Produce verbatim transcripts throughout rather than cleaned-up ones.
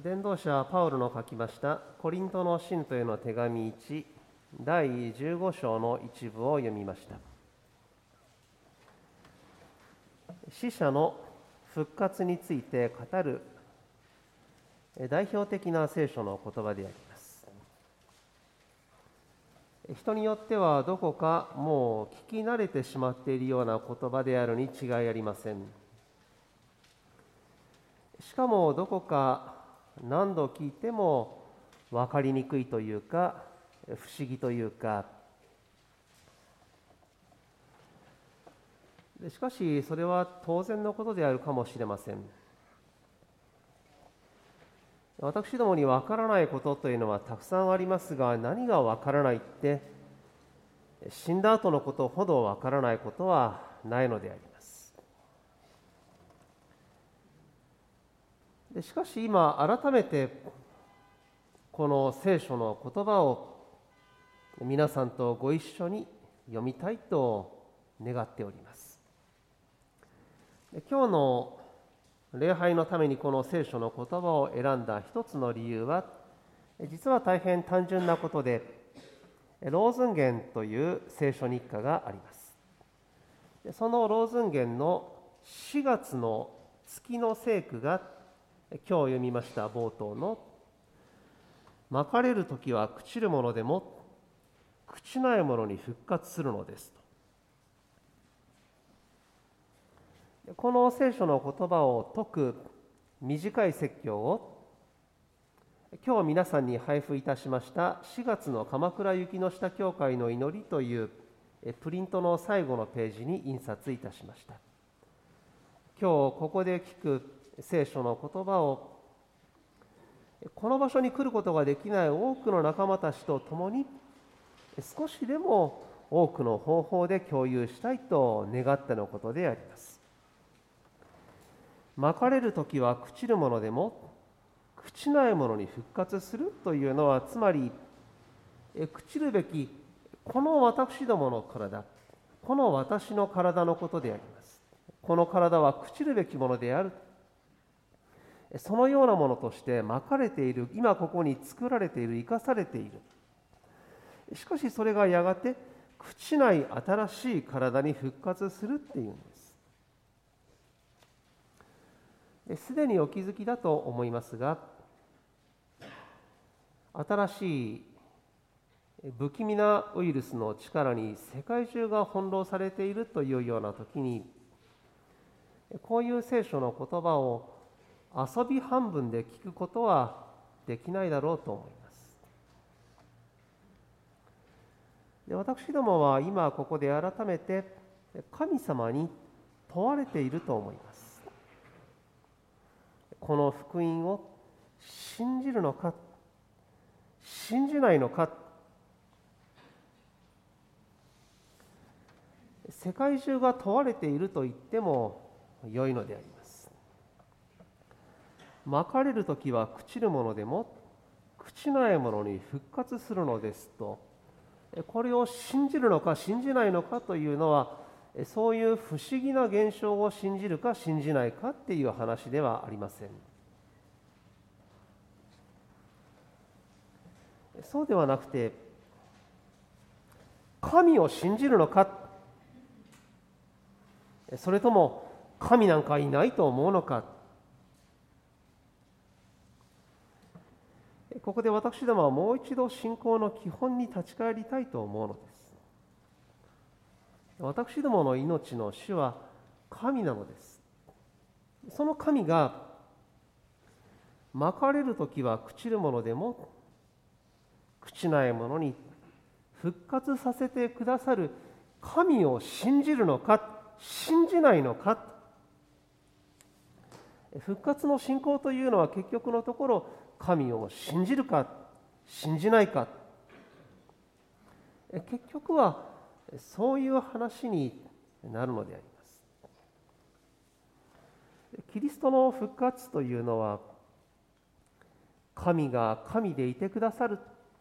伝道者パウロの書きましたコリントの信徒への手紙いちだいじゅうご章の一部を読みました。死者の復活について語る代表的な聖書の言葉であります。人によってはどこかもう聞き慣れてしまっているような言葉であるに違いありません。しかもどこか何度聞いても分かりにくいというか不思議というか、しかしそれは当然のことであるかもしれません。私どもに分からないことというのはたくさんありますが、何が分からないって死んだ後のことほど分からないことはないのであります。でしかし今改めてこの聖書の言葉を皆さんとご一緒に読みたいと願っております。今日の礼拝のためにこの聖書の言葉を選んだ一つの理由は、実は大変単純なことで、ローズンゲンという聖書日課があります。そのローズンゲンのしがつの月の聖句が今日読みました冒頭のまかれるときは朽ちるものでも朽ちないものに復活するのですと。この聖書の言葉を説く短い説教を今日皆さんに配布いたしましたしがつの鎌倉雪の下教会の祈りというプリントの最後のページに印刷いたしました。今日ここで聞く聖書の言葉をこの場所に来ることができない多くの仲間たちと共に少しでも多くの方法で共有したいと願ってのことであります。まかれるときは朽ちるものでも朽ちないものに復活するというのは、つまり朽ちるべきこの私どもの体、この私の体のことであります。この体は朽ちるべきものである。そのようなものとしてまかれている、今ここに作られている、生かされている。しかしそれがやがて朽ちない新しい体に復活するっていうんです。すでにお気づきだと思いますが、新しい不気味なウイルスの力に世界中が翻弄されているというような時に、こういう聖書の言葉を遊び半分で聞くことはできないだろうと思います。で、私どもは今ここで改めて神様に問われていると思います。この福音を信じるのか、信じないのか。世界中が問われていると言っても良いのであります。まかれるときは朽ちるものでも朽ちないものに復活するのですと、これを信じるのか信じないのかというのは、そういう不思議な現象を信じるか信じないかっていう話ではありません。そうではなくて、神を信じるのか、それとも神なんかいないと思うのか。ここで私どもはもう一度信仰の基本に立ち返りたいと思うのです。私どもの命の主は神なのです。その神がまかれるときは朽ちるものでも朽ちないものに復活させてくださる神を信じるのか信じないのか。復活の信仰というのは結局のところ、神を信じるか信じないか、結局はそういう話になるのであります。キリストの復活というのは、神が神でいてくださる、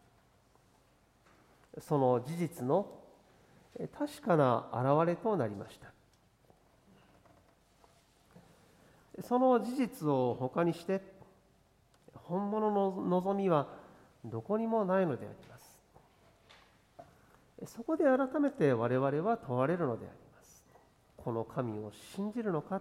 その事実の確かな現れとなりました。その事実を他にして、 本物の望みはどこにもないのであります。そこで改めて我々は問われるのであります。この神を信じるのか。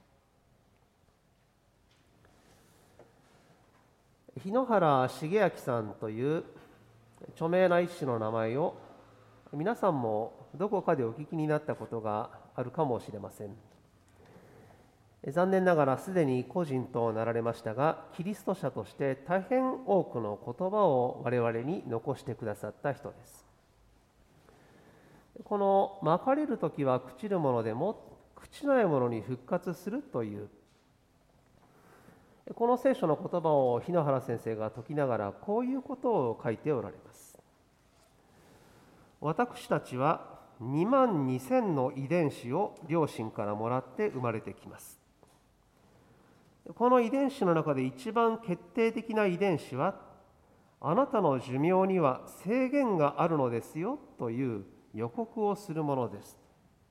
日野原重明さんという著名な医師の名前を皆さんもどこかでお聞きになったことがあるかもしれません。残念ながらすでに故人となられましたが、キリスト者として大変多くの言葉を我々に残してくださった人です。このまかれるときは朽ちるものでも朽ちないものに復活するというこの聖書の言葉を日野原先生が説きながらこういうことを書いておられます。私たちはにまんにせんの遺伝子を両親からもらって生まれてきます。この遺伝子の中で一番決定的な遺伝子は、あなたの寿命には制限があるのですよという予告をするものです。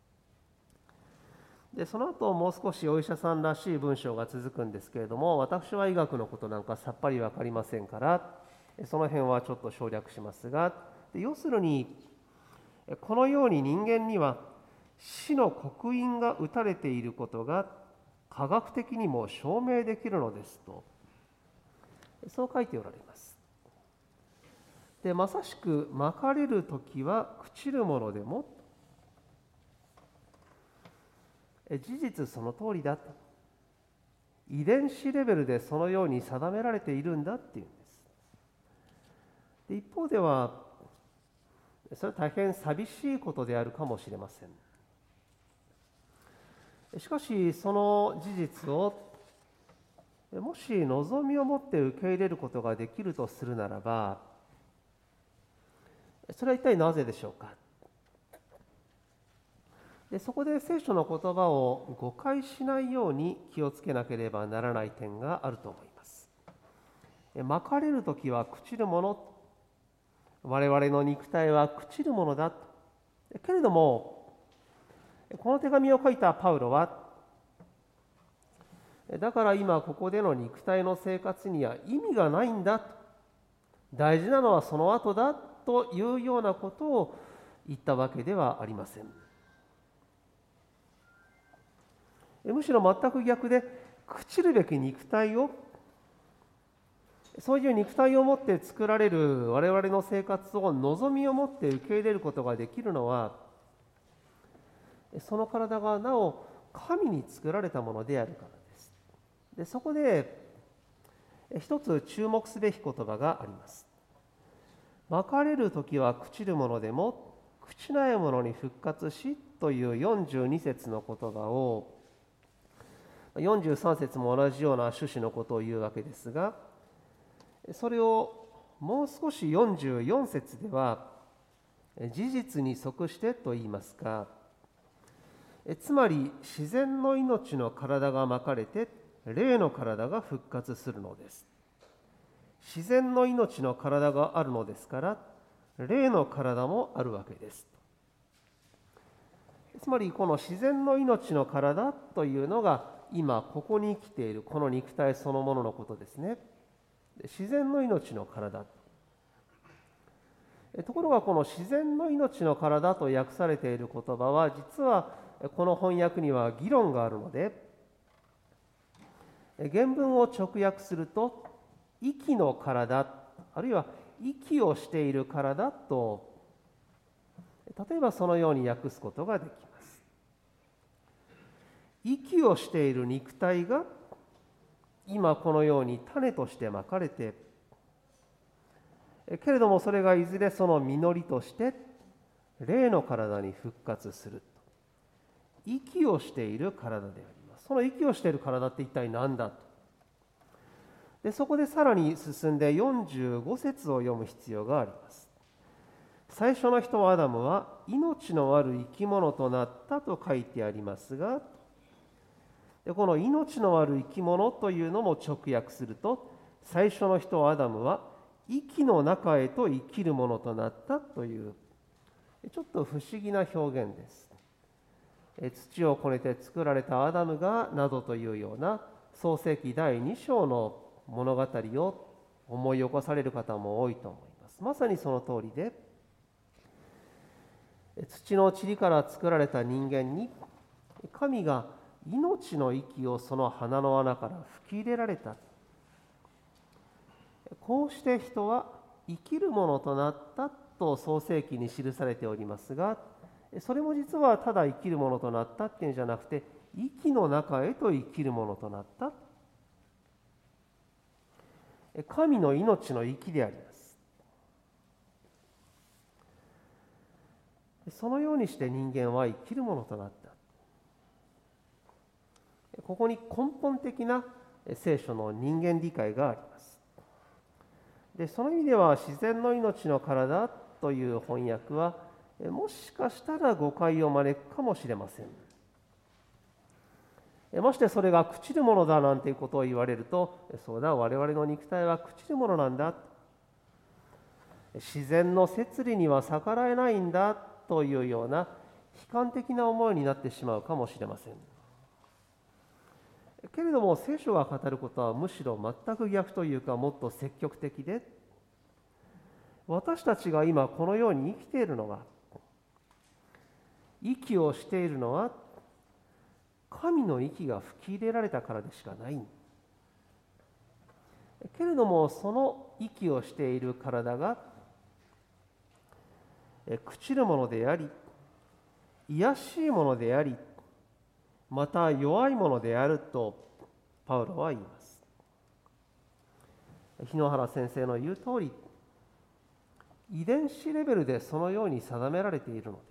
でその後もう少しお医者さんらしい文章が続くんですけれども、私は医学のことなんかさっぱり分かりませんから、その辺はちょっと省略しますが、要するにこのように人間には死の刻印が打たれていることが科学的にも証明できるのですと、そう書いておられます。でまさしくまかれるときは朽ちるものでも、事実その通りだと、遺伝子レベルでそのように定められているんだっていうんです。で一方ではそれは大変寂しいことであるかもしれません。しかしその事実をもし望みを持って受け入れることができるとするならば、それは一体なぜでしょうか。でそこで聖書の言葉を誤解しないように気をつけなければならない点があると思います。まかれるときは朽ちるもの、我々の肉体は朽ちるものだけれども、この手紙を書いたパウロは、だから今ここでの肉体の生活には意味がないんだ、大事なのはその後だというようなことを言ったわけではありません。むしろ全く逆で、朽ちるべき肉体を、そういう肉体を持って作られる我々の生活を望みを持って受け入れることができるのは、その体がなお神に作られたものであるからです。でそこで一つ注目すべき言葉があります。まかれるときは朽ちるものでも朽ちないものに復活しというよんじゅうに節の言葉を、よんじゅうさん節も同じような趣旨のことを言うわけですが、それをもう少しよんじゅうよん節では事実に即してと言いますか、つまり自然の命の体がまかれて霊の体が復活するのです。自然の命の体があるのですから霊の体もあるわけです。つまりこの自然の命の体というのが今ここに生きているこの肉体そのもののことですね。自然の命の体。ところがこの自然の命の体と訳されている言葉は、実はこの翻訳には議論があるので、原文を直訳すると息の体、あるいは息をしている体と、例えばそのように訳すことができます。息をしている肉体が今このように種としてまかれて、けれどもそれがいずれその実りとして霊の体に復活すると。息をしている体であります。その息をしている体って一体何だと。でそこでさらに進んでよんじゅうご節を読む必要があります。最初の人アダムは命のある生き物となったと書いてありますが、でこの命のある生き物というのも直訳すると、最初の人アダムは息の中へと生きるものとなったという、ちょっと不思議な表現です。土をこねて作られたアダムがなどというような創世記だいに章の物語を思い起こされる方も多いと思います。まさにその通りで、土の塵から作られた人間に神が命の息をその鼻の穴から吹き入れられた。こうして人は生きるものとなったと創世記に記されておりますが、それも実はただ生きるものとなったっていうんじゃなくて、息の中へと生きるものとなった。神の命の息であります。そのようにして人間は生きるものとなった。ここに根本的な聖書の人間理解があります。で、その意味では自然の命の体という翻訳はもしかしたら誤解を招くかもしれません。ましてそれが朽ちるものだなんていうことを言われると、そうだ、我々の肉体は朽ちるものなんだ、自然の摂理には逆らえないんだというような悲観的な思いになってしまうかもしれません。けれども聖書が語ることはむしろ全く逆というか、もっと積極的で、私たちが今このように生きているのは、息をしているのは神の息が吹き入れられたからでしかない。けれどもその息をしている体が朽ちるものであり、卑しいものであり、また弱いものであるとパウロは言います。日野原先生の言う通り、遺伝子レベルでそのように定められているのです。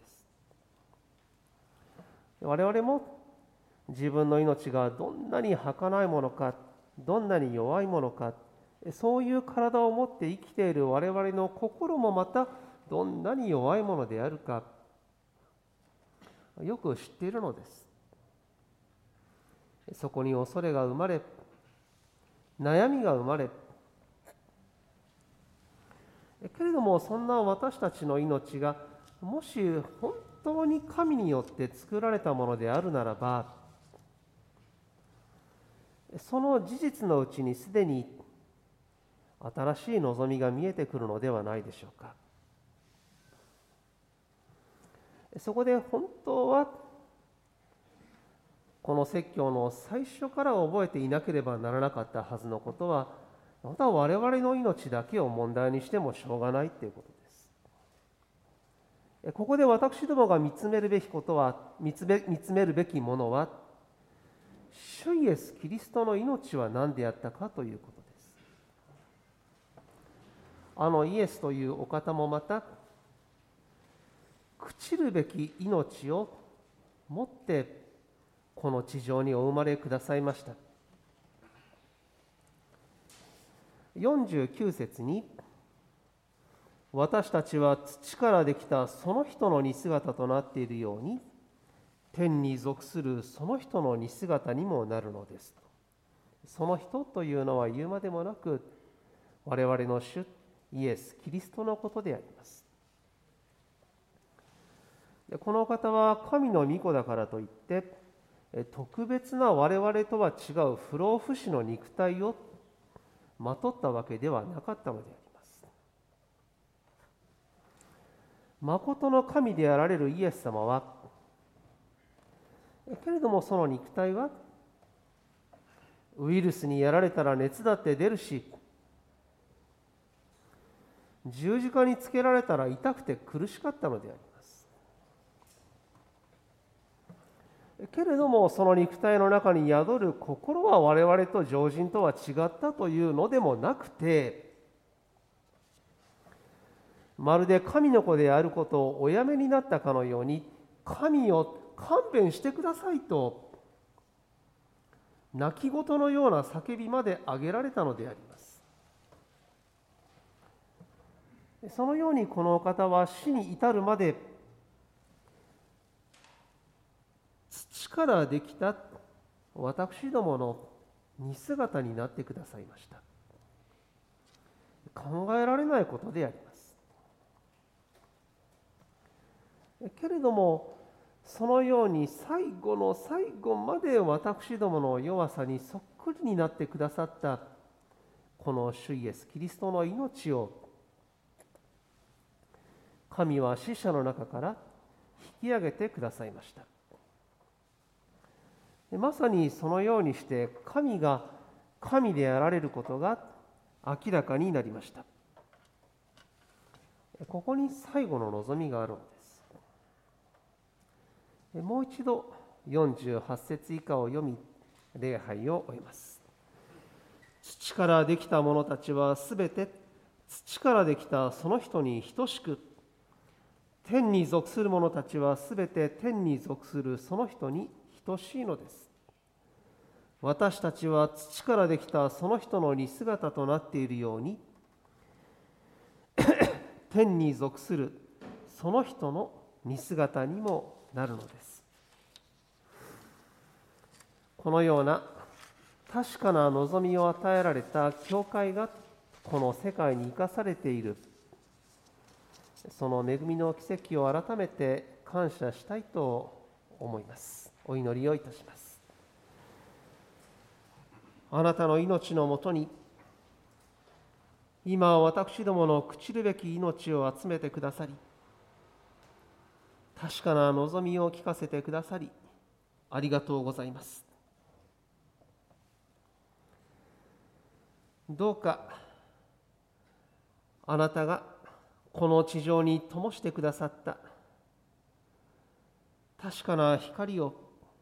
我々も自分の命がどんなに儚いものか、どんなに弱いものか、そういう体を持って生きている我々の心もまたどんなに弱いものであるか、よく知っているのです。そこに恐れが生まれ、悩みが生まれ、けれどもそんな私たちの命がもし本当に神によって作られたものであるならば、その事実のうちにすでに新しい望みが見えてくるのではないでしょうか。そこで本当はこの説教の最初から覚えていなければならなかったはずのことは、また我々の命だけを問題にしてもしょうがないということです。ここで私どもが見つめるべきことは、見つめ、見つめるべきものは、主イエス・キリストの命は何であったかということです。あのイエスというお方もまた、朽ちるべき命を持ってこの地上にお生まれくださいました。よんじゅうきゅう節に、私たちは土からできたその人の似姿となっているように、天に属するその人の似姿にもなるのですと。その人というのは言うまでもなく、我々の主イエス・キリストのことであります。この方は神の御子だからといって特別な我々とは違う不老不死の肉体をまとったわけではなかったのであります。誠の神であられるイエス様は、けれどもその肉体はウイルスにやられたら熱だって出るし、十字架につけられたら痛くて苦しかったのであります。けれどもその肉体の中に宿る心は我々と常人とは違ったというのでもなくて、まるで神の子であることをおやめになったかのように、神を勘弁してくださいと泣き言のような叫びまで上げられたのであります。そのようにこのお方は死に至るまで土からできた私どもの似姿になってくださいました。考えられないことであります。けれどもそのように最後の最後まで私どもの弱さにそっくりになってくださったこの主イエスキリストの命を神は死者の中から引き上げてくださいました。まさにそのようにして神が神であられることが明らかになりました。ここに最後の望みがあるのです。もう一度よんじゅうはち節以下を読み、礼拝を終えます。土からできた者たちはすべて土からできたその人に等しく、天に属する者たちはすべて天に属するその人に等しいのです。私たちは土からできたその人の似姿となっているように、天に属するその人の似姿にもなるのです。このような確かな望みを与えられた教会がこの世界に生かされている、その恵みの奇跡を改めて感謝したいと思います。お祈りをいたします。あなたの命のもとに、今私どもの朽ちるべき命を集めてくださり、確かな望みを聞かせてくださり、ありがとうございます。どうかあなたがこの地上に灯してくださった確かな光を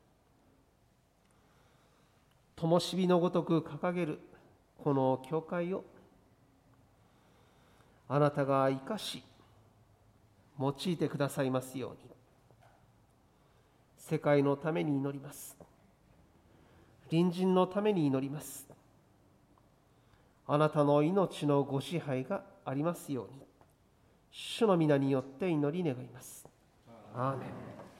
灯火のごとく掲げるこの教会をあなたが生かし用いてくださいますように、世界のために祈ります。隣人のために祈ります。あなたの命のご支配がありますように、主の皆によって祈り願います。アーメン。